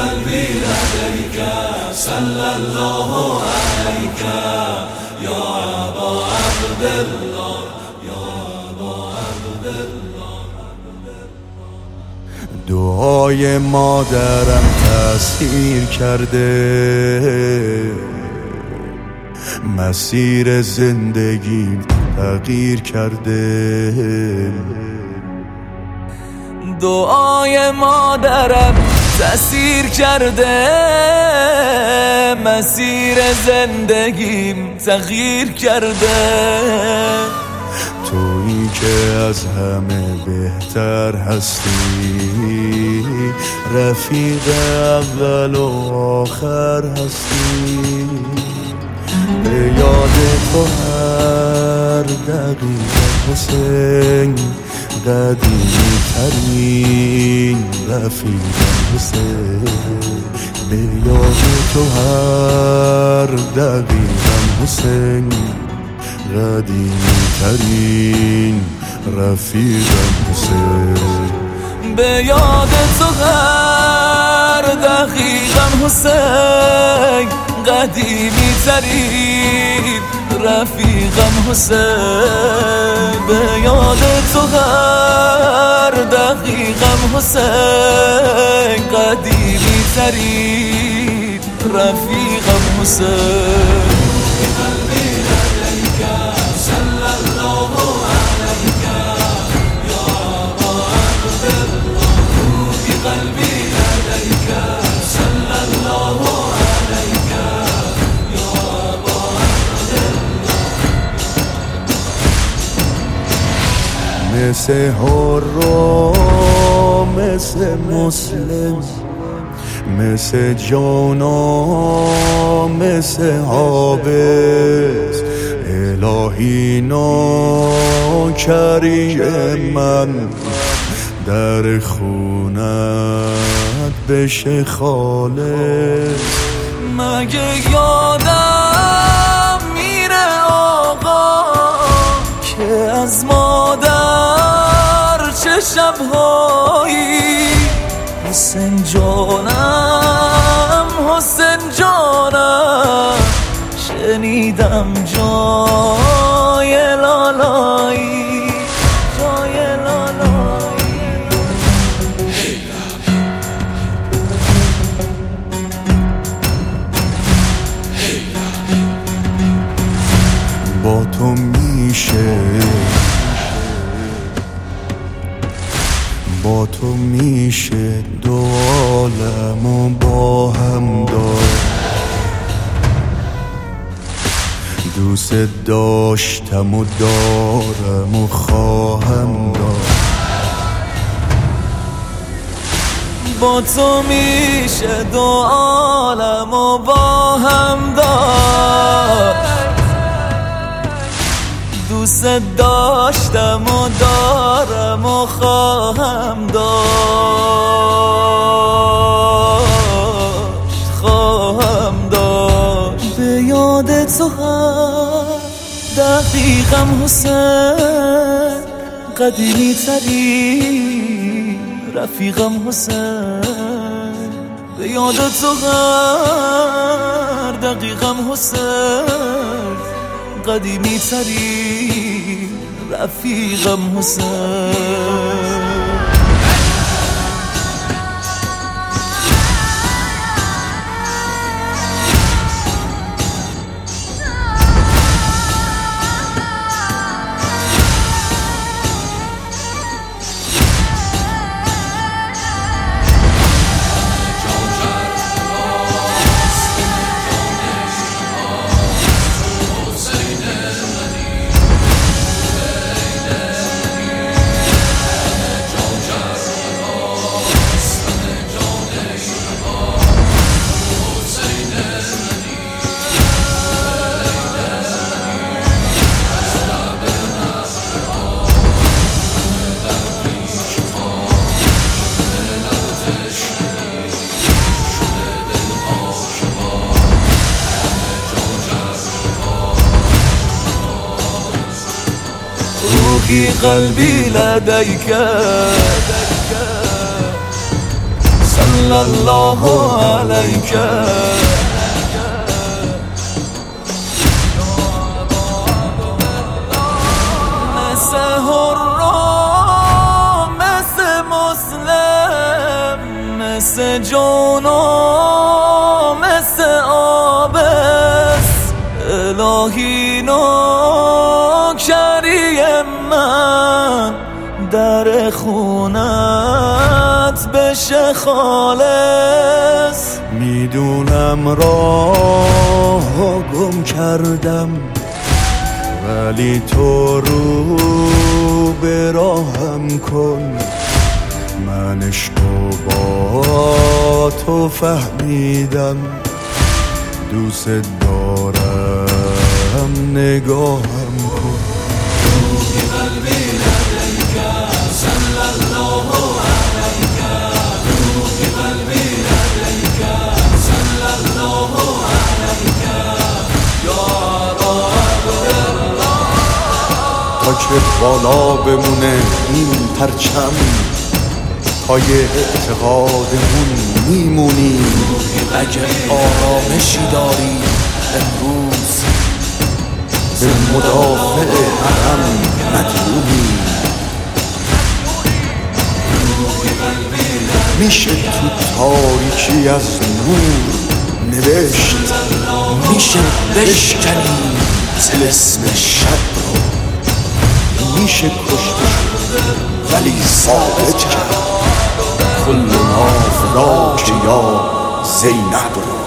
قلبي لديك صلى الله عليك يا أبا عبد الله يا أبا عبد الله. دعای مادرم تأثیر کرده، مسیر زندگیم تغییر کرده. دعای مادرم تأثیر کرده، مسیر زندگیم تغییر کرده. تویی که از همه بهتر هستی، رفیق اول و آخر هستی. به یاد تو هر دقیقه حسین، قدیمی ترین رفیقم حسین. به یاد تو هر دقیقم حسین، قدیمی ترین رفیقم حسین. به یاد تو هر دقیقم حسین، قدیمی ترین رفیقم حسین. به یاد تو هر دقیقم حسین، قدیمی ترین رفیقم حسین. مثل حرام، مثل مسلم، مثل جانا، مثل حابس. الهی ناکریم من در خونت بشه خالص. مگه یادم میره آقا که از مادر چه شبهایی؟ حسین جانم، حسین جانم، شنیدم جای لالایی، جای لالایی. با تو میشه، با تو میشه دو عالمو با هم داشت. دوست داشتم و دارم و خواهم داشت. با تو میشه دو عالمو با هم داشت. دوست داشتم و دارم و خواهم داشت، خواهم داشت. به یاد تو هر دقیقم حسین، قدیمی ترین رفیقم حسین. به یاد تو هر دقیقم حسین، قدیمی ترین رفیقم حسین. روحي قلبي لديك صلی الله علیک. مثل حرام، مثل مسلم، مثل جونم، مثل آبست، الهی نوکری من در خونت بشه خالص. میدونم راه گم کردم ولی تو رو به راهم کن. من اشتباه تو فهمیدم، دوست دارم نگاهم کن. روحی قلبی لدیک صلی الله علیک. روحی قلبی لدیک صلی الله علیک. یا ابا عبدالله. تا که بالا بمونه این پرچم، پای اعتقادمون میمونیم. اگه آرامشی داری امروز به مدافع حرم مدیونیم. میشه تو تاریکی از نور نوشت، میشه بشکنی طلسم شب رو، میشه کشتش ولی ثابت کرد کل نافراک یا زینب رو.